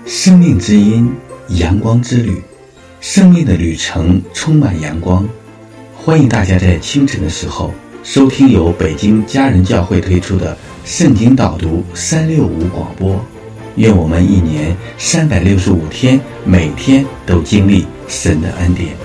生命之音，阳光之旅，生命的旅程充满阳光。欢迎大家在清晨的时候收听由北京家人教会推出的圣经导读365广播。愿我们一年365天，每天都经历神的恩典。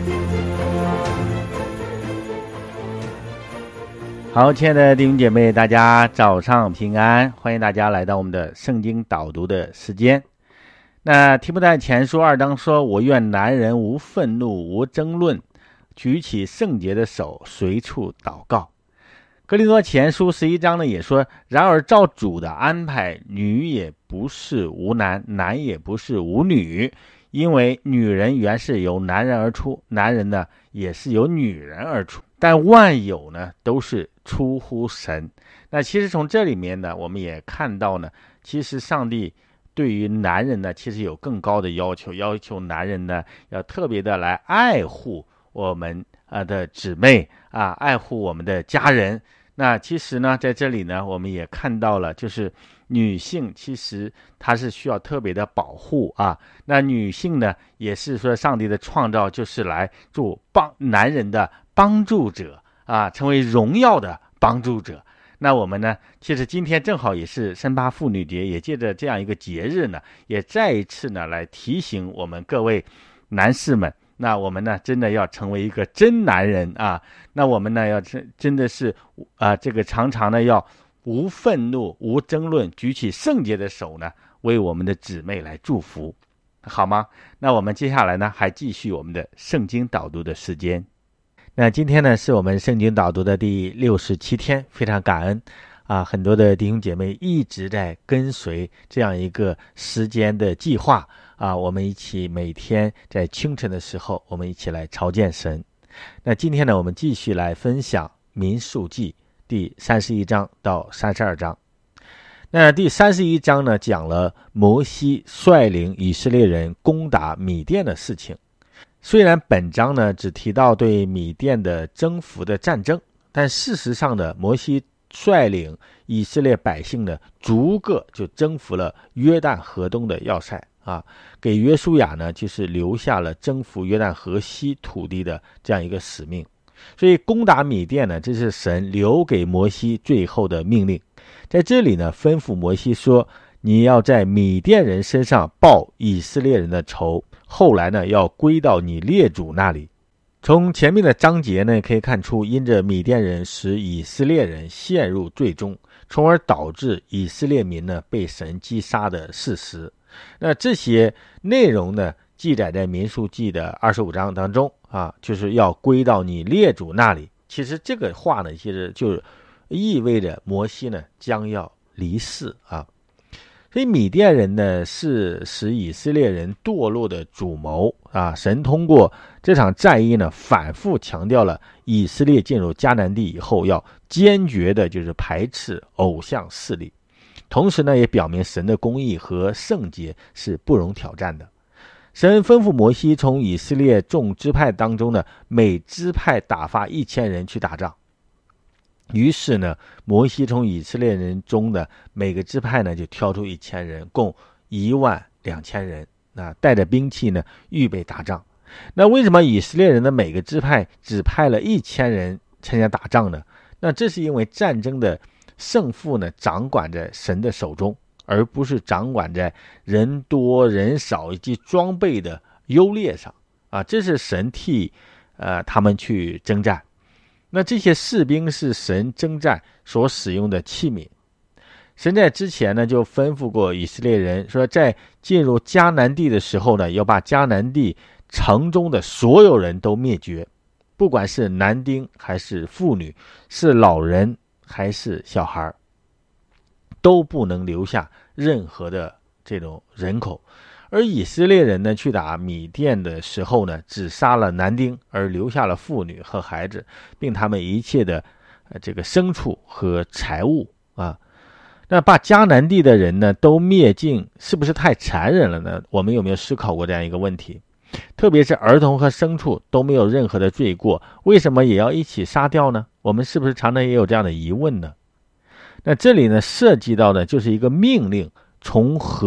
好，亲爱的弟兄姐妹，大家早上平安，欢迎大家来到我们的圣经导读的时间。那提摩太前书2章说，我愿男人无愤怒，无争论，举起圣洁的手，随处祷告。哥林多前书11章呢也说，然而照主的安排，女也不是无男，男也不是无女，因为女人原是由男人而出，男人呢也是由女人而出，但万有呢都是出乎神。那其实从这里面呢，我们也看到呢，其实上帝对于男人呢，其实有更高的要求，要求男人呢要特别的来爱护我们的姊妹啊，爱护我们的家人。那其实呢，在这里呢，我们也看到了，就是女性其实她是需要特别的保护啊。那女性呢，也是说上帝的创造就是来做男人的帮助者啊，成为荣耀的帮助者。那我们呢，其实今天正好也是38妇女节，也借着这样一个节日呢，也再一次呢来提醒我们各位男士们，那我们呢真的要成为一个真男人啊！那我们呢要真的是这个常常呢要无愤怒、无争论，举起圣洁的手呢，为我们的姊妹来祝福，好吗？那我们接下来呢还继续我们的圣经导读的时间。那今天呢是我们圣经导读的第67天，非常感恩很多的弟兄姐妹一直在跟随这样一个时间的计划我们一起每天在清晨的时候，我们一起来朝见神。那今天呢，我们继续来分享民数记第31章到32章。那第31章呢，讲了摩西率领以色列人攻打米甸的事情。虽然本章呢只提到对米甸的征服的战争，但事实上呢，摩西率领以色列百姓呢逐个就征服了约旦河东的要塞给约书亚呢就是留下了征服约旦河西土地的这样一个使命。所以攻打米甸呢，这是神留给摩西最后的命令。在这里呢，吩咐摩西说，你要在米甸人身上报以色列人的仇，后来呢要归到你列祖那里。从前面的章节呢可以看出，因着米甸人使以色列人陷入罪中，从而导致以色列民呢被神击杀的事实。那这些内容呢记载在民数记的25章当中就是要归到你列祖那里。其实这个话呢其实就意味着摩西呢将要离世所以米甸人呢是使以色列人堕落的主谋神通过这场战役呢反复强调了以色列进入迦南地以后要坚决的就是排斥偶像势力，同时呢也表明神的公义和圣洁是不容挑战的。神吩咐摩西从以色列众支派当中呢每支派打发1000人去打仗。于是呢，摩西从以色列人中的每个支派呢就挑出1000人，共12000人，带着兵器呢预备打仗。那为什么以色列人的每个支派只派了1000人参加打仗呢？那这是因为战争的胜负呢掌管在神的手中，而不是掌管在人多人少以及装备的优劣上这是神替他们去征战。那这些士兵是神征战所使用的器皿。神在之前呢就吩咐过以色列人说，在进入迦南地的时候呢，要把迦南地城中的所有人都灭绝，不管是男丁还是妇女，是老人还是小孩，都不能留下任何的这种人口。而以色列人呢去打米甸的时候呢，只杀了男丁，而留下了妇女和孩子，并他们一切的这个牲畜和财物那把迦南地的人呢都灭尽，是不是太残忍了呢？我们有没有思考过这样一个问题？特别是儿童和牲畜都没有任何的罪过，为什么也要一起杀掉呢？我们是不是常常也有这样的疑问呢？那这里呢涉及到的就是一个命令从何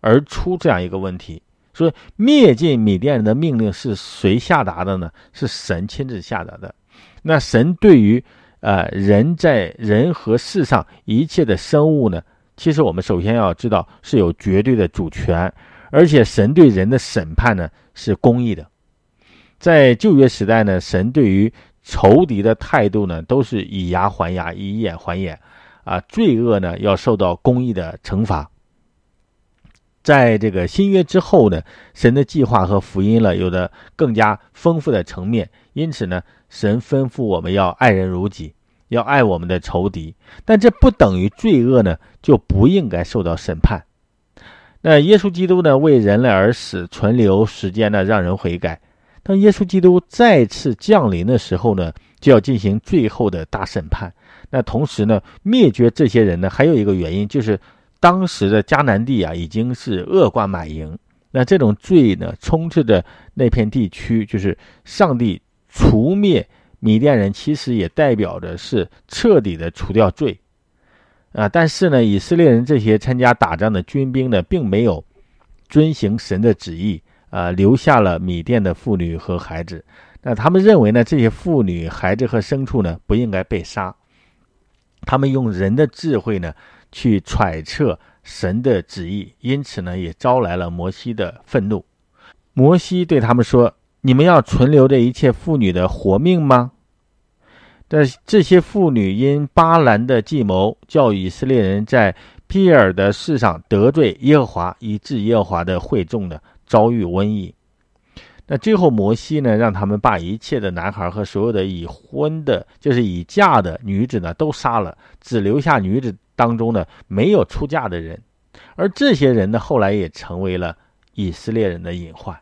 而出这样一个问题。所以灭尽米甸人的命令是谁下达的呢？是神亲自下达的。那神对于人和世上一切的生物呢，其实我们首先要知道是有绝对的主权，而且神对人的审判呢是公义的。在旧约时代呢，神对于仇敌的态度呢都是以牙还牙，以眼还眼罪恶呢要受到公义的惩罚。在这个新约之后呢，神的计划和福音了有着更加丰富的层面，因此呢，神吩咐我们要爱人如己，要爱我们的仇敌，但这不等于罪恶呢就不应该受到审判。那耶稣基督呢为人类而死，存留时间呢让人悔改。当耶稣基督再次降临的时候呢，就要进行最后的大审判。那同时呢，灭绝这些人呢还有一个原因，就是当时的迦南地已经是恶贯满盈，那这种罪呢充斥着那片地区，就是上帝除灭米甸人，其实也代表着是彻底的除掉罪但是呢，以色列人这些参加打仗的军兵呢，并没有遵行神的旨意留下了米甸的妇女和孩子。那他们认为呢，这些妇女、孩子和牲畜呢不应该被杀，他们用人的智慧呢去揣测神的旨意，因此呢也招来了摩西的愤怒。摩西对他们说，你们要存留这一切妇女的活命吗？但这些妇女因巴兰的计谋，叫以色列人在毗尔的事上得罪耶和华，以致耶和华的会众呢遭遇瘟疫。那最后摩西呢让他们把一切的男孩和所有的已婚的，就是已嫁的女子呢都杀了，只留下女子当中呢没有出嫁的人，而这些人呢后来也成为了以色列人的隐患。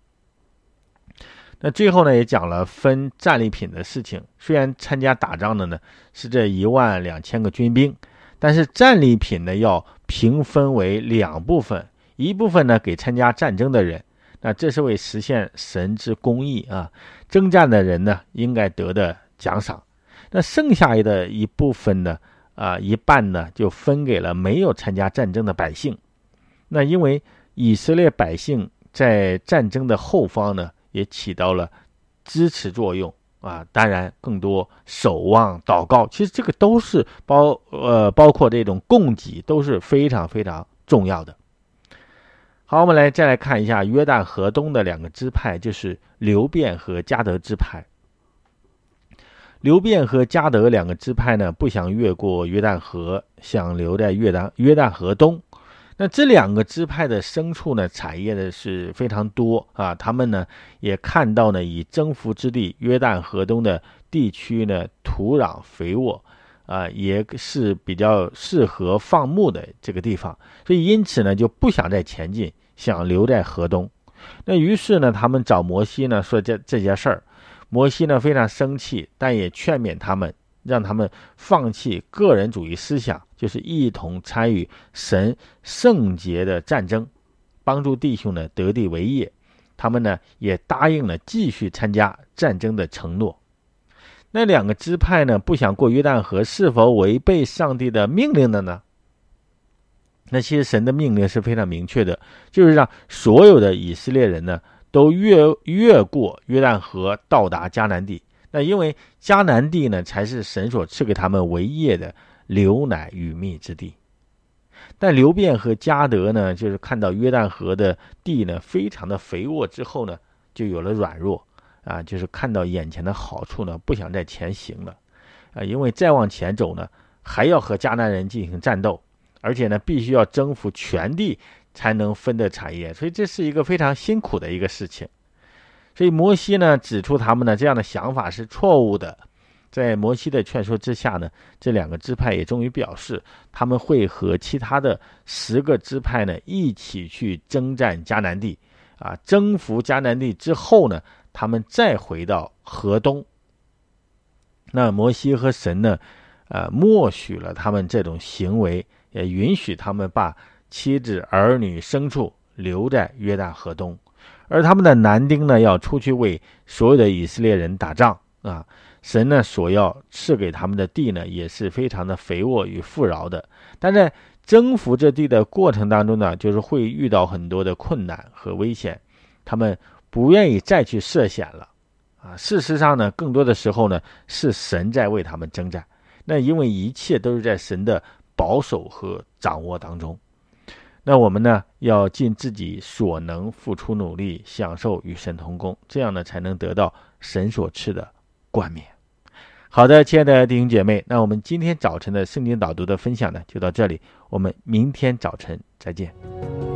那最后呢也讲了分战利品的事情。虽然参加打仗的呢是这12000个军兵，但是战利品呢要平分为2部分，一部分呢给参加战争的人，那这是为实现神之公义征战的人呢应该得的奖赏。那剩下的一部分呢一半呢就分给了没有参加战争的百姓。那因为以色列百姓在战争的后方呢也起到了支持作用当然更多守望祷告，其实这个都是包括这种供给都是非常非常重要的。好，我们再来看一下约旦河东的2个支派，就是流便和迦得支派。流便和迦得2个支派呢不想越过约旦河，想留在约旦河东。那这2个支派的牲畜呢产业的是非常多他们呢也看到呢以征服之地约旦河东的地区呢土壤肥沃也是比较适合放牧的这个地方，所以因此呢就不想再前进，想留在河东。那于是呢他们找摩西呢说这件事儿，摩西呢非常生气，但也劝勉他们，让他们放弃个人主义思想，就是一同参与神圣洁的战争，帮助弟兄呢得地为业。他们呢也答应了继续参加战争的承诺。那2个支派呢不想过约旦河，是否违背上帝的命令的呢？那其实神的命令是非常明确的，就是让所有的以色列人呢都越过约旦河到达迦南地。那因为迦南地呢才是神所赐给他们为业的流奶与蜜之地。但流便和迦得呢就是看到约旦河的地呢非常的肥沃之后呢就有了软弱就是看到眼前的好处呢不想再前行了因为再往前走呢还要和迦南人进行战斗，而且呢必须要征服全地才能分的产业，所以这是一个非常辛苦的一个事情。所以摩西呢指出他们呢这样的想法是错误的。在摩西的劝说之下呢，这2个支派也终于表示他们会和其他的10个支派呢一起去征战迦南地征服迦南地之后呢他们再回到河东。那摩西和神呢默许了他们这种行为，也允许他们把妻子儿女牲畜留在约旦河东，而他们的男丁呢要出去为所有的以色列人打仗神呢所要赐给他们的地呢也是非常的肥沃与富饶的，但在征服这地的过程当中呢，就是会遇到很多的困难和危险，他们不愿意再去涉险了事实上呢，更多的时候呢是神在为他们征战，那因为一切都是在神的保守和掌握当中。那我们呢要尽自己所能，付出努力，享受与神同工，这样呢才能得到神所赐的冠冕。好的，亲爱的弟兄姐妹，那我们今天早晨的圣经导读的分享呢就到这里，我们明天早晨再见。